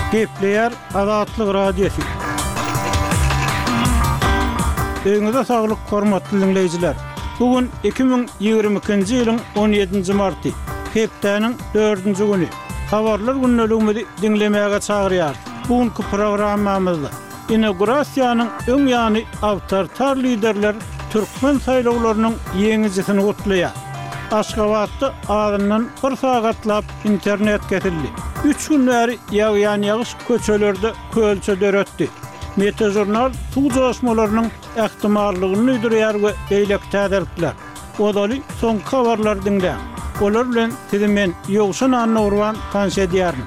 Gepleyer Azatlyk Radiosu. Öňüňizde saglyk, hormatly dinleýijiler. Bugün 2022-nji ýylyň 17-nji marty, hepdeniň 4-nji güni. Habarlar günnäligini dinlemäge çagyrýar. Bugünkü programmamyzda inaugurasiýanyň öň ýany awtoritar liderler türkmen saýlawlarynyň ýeňijisini gutlaýar. Aşgabatda adından bir sagatlap internet getildi. 3 gün bäri ýağýan ýağış köçelerde kölçe döretdi. Meteorolog suw joşmalarynyň ähtimallygyny ýerýär we beýlek täderler. Odaly soňky habarlar dinle. Olar bilen men ýogşan anna kanşa diýärmi.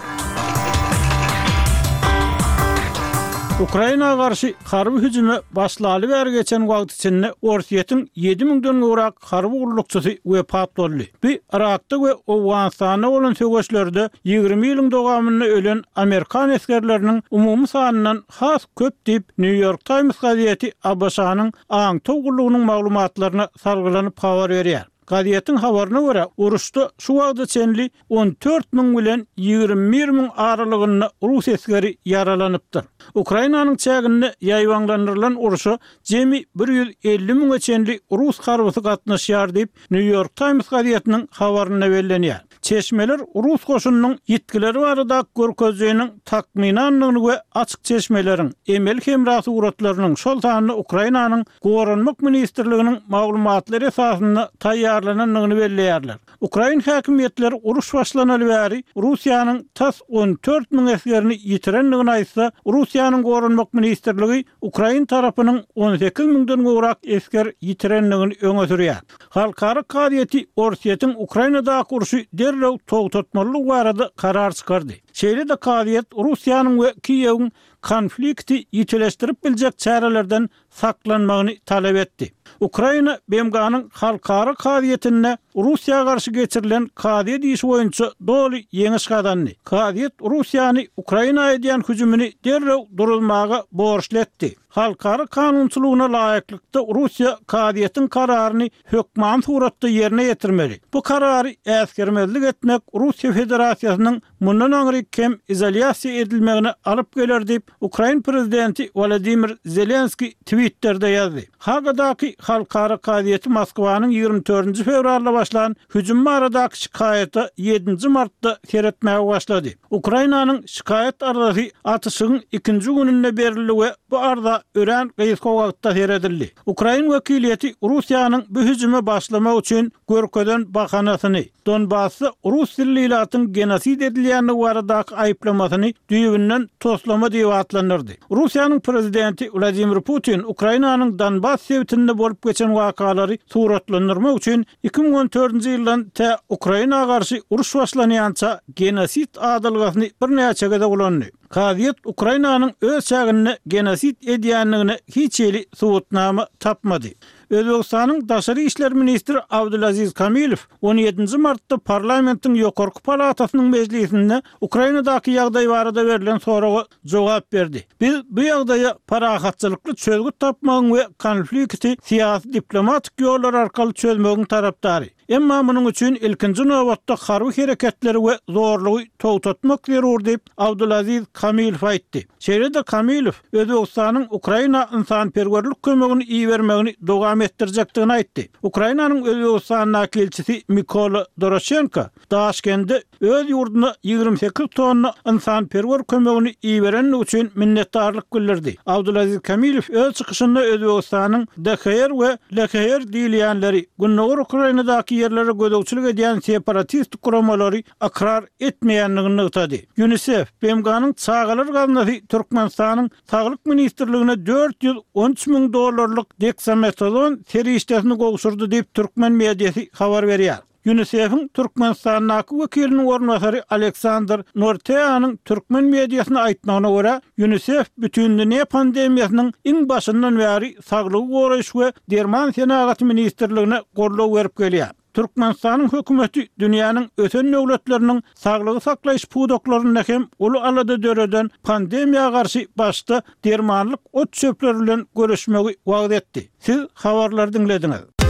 Ukraina garşy harby hüjüme başlaly bäri geçen wagt içinde Orsiýetiň 7000-den urak harby gurulukçysy wepat boldy. Bu Irakda we Awganistanda bolan söwüşlerde 20 ýylyň dowamyny ölen Amerikan askerleriniň umumy sanyndan has köp diýip New York Times gazieti ABC-nyň aň togurlugynyň maglumatlaryna salgylanyp habar berýär. Gazietiň habaryna görä, uruşda şu wagtda çenli 14.000 bilen 21.000 aralygynda Rus askeri yaralanypdyr. Ukrainanyň çäginde ýaýwanlandyrylan uruşa jemi 150.000 çenli Rus harbysy gatnaşýar diýip New York Times gazietiniň habaryna bellenýär. Çeşmeler Rus goşunynyň ýetkileri barada görkezýäniň takminanlygyny we açyk çeşmeleriň emel hemrasy uratlarynyň şol sanyny Ukrainanyň Gorunmak ministrliginiň maglumatlary esasynda taýýarlananyny belleýärler. Ukraina häkimetleri uruş başlanaly bäri Russiýanyň tas 14.000 askerini ýitirenligini aýtsa, Russiýanyň Gorunmak ministrligi Ukraina tarapynyň 18.000-den gorak asker ýitirenligini öňe sürýär. Halkara gazieti Orsiýetiň Ukrainada uruşy derlew togtatmaly barada karar çykardy. Şeýle de gaziet Russiýanyň we Kiýewiň konflikti ýitileşdirip biljek çärelerden saklanmagyny talap etdi. Ukraina BMG-nyň halkara gazietinde Russiýa garşy geçirilen gaziet işi boýunça doly ýeňiş gadandy. Gaziet Russiýany Ukraina edýän hüjümini derlew durulmaga borçly etdi. Halkara kanunçylygyna laýyklykda Russiýa gazietiň kararyny hökmän suratda ýerine ýetirmeli. Bu karary äskermezlik etmek Russiýa Federasiýasynyň mundan aňry kem izolasiýa edilmegine alyp geler diýip Ukraina prezidenti Volodymyr Zelenski Twitter'da ýazdy. Hagadaky halkara gazieti Moskwanyň 24 fevralda başlan hüjüm baradaky şikaýaty 7 martda seretmäge başlady. Ukrainanyň şikaýat arasy atyşynyň 2-nji gününde berildi we bu arada ören gysga wagtda seredildi. Ukraina wekiliýeti Russiýanyň bu hüjüme başlamak üçin görkeden bahanasyny, Donbassy Rus dillilatyň genosid edilýäni baradaky aýplamasyny düýbünden toslama diýip atlandyrdy. Russiýanyň prezidenti Vladimir Putin Ukrainanyň Donbass sewtinde bolup geçen wakalary suratlandyrmak üçin 2014-nji ýyldan ta Ukraina garşy uruş başlanýança genosid adalgasyny birnäçe gede kullandy. Gaziet Ukrainanyň öz çägini genosid edýänligini hiç ýeli subutnama tapmady. Özbegistanyň Daşary işler ministri Abdulaziz Kamilov 17 martda parlamentiň ýokarky palatasynyň mejlisinde Ukrainadaky ýagdaý barada berilen soraga jogap berdi. Biz bu ýagdaýa parahatçylykly çözgü tapmagyň we konflikti siýasy diplomatik ýollar arkaly çözmegiň tarapdary. Emma munyň üçin ilkinji nowatda harby hereketleri we zorlugy togtatmak zarur diýip Abdulaziz Kamilov aýtdy. Şeýle-de Kamilov Özbegistanyň Ukraina insanperwerlik kömegini iýermegini dowam etdirjekdigini aýtdy. Ukrainanyň Özbegistanyň elçisi Mykola Doroshenko Daşkende öz ýurduna 28 tonna insanperwer kömegini iýeren üçin minnetdarlyk bildirdi. Abdulaziz Kamilov öz çykyşynda Özbegistanyň DHR we LHR diýilýänleri günneger Ukrainadaky yerlere gödöwçilik edýän separatist guramalary akrar etmeýänligini ýetdi. UNICEF BMG-nyň çağalar gaznasy Türkmenistanyň Saglyk ministrligine $413.000 deksametron serişdesini gowşurdy diýip türkmen mediýasy habar berýär. UNICEF'in Türkmenistanyň wekiliniň ornbasary Aleksandr Norteýanyň türkmen mediýasyna aýtmagyna görä, UNICEF bütün dünýä pandemiýasynyň iň başyndan bäri saglyk goraýyş we derman senagat ministrligine gorlaw berip gelýär. Türkmenistanyň hökümeti dünýäniň öten döwletleriniň saglygy saklaýyş pudoklaryny hem uly alada döreden pandemiýa garşy başda dermanlyk ot çöpleri bilen görüşmegi wagt etdi. Siz habarlary dinlediňiz.